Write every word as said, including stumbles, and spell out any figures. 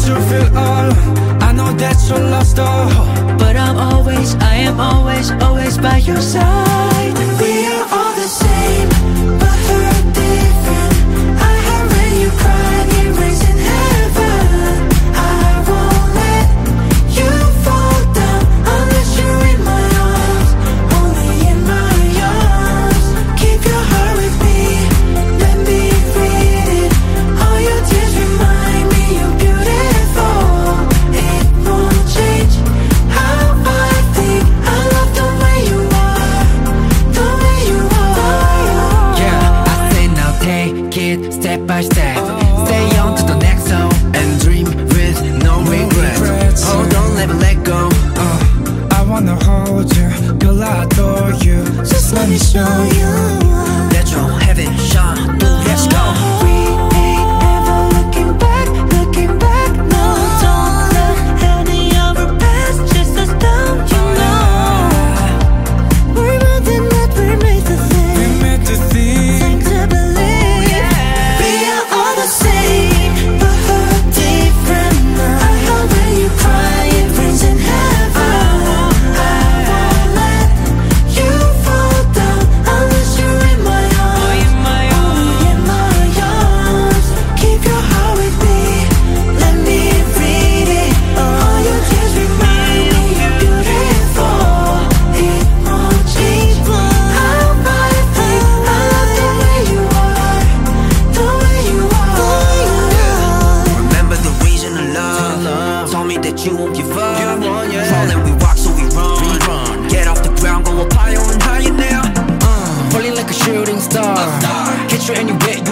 to feel all. I know that you lost all hope, but I'm always, I am always, always by your side. We are all the same, but hurt different. I have when you cry, it rains in heaven. I won't let you fall down unless you're in my arms, only in my arms. Keep your heart with me, let me read it. All your tears remind me you're beautiful. It won't change how I think. I love the way you are, the way you are. Yeah, I say now take it step by step. Stay on to the next zone and dream with no regrets. Hold on, never let go. uh, I wanna hold you, girl, I adore you. Just let me show you. Natural heaven shine, let's go. We ain't ever looking back, looking back, no. Don't look any other past, just us down, you know. We're more than that, we're made to We think, meant to think. think to believe. We are all the same, but hurt different. I love when you cry, it rains in heaven. I won't let you fall down unless you're in my arms, only in my arms. Keep your heart with me, let me read it. All your tears remind me you're beautiful. It won't change how I think. I love the way you are, the way you are. Remember the reason of love. Told me that you won't give up. Falling, we walk, so we run. Get off the ground, go up higher and higher now. Falling like a shooting star. Get you and you get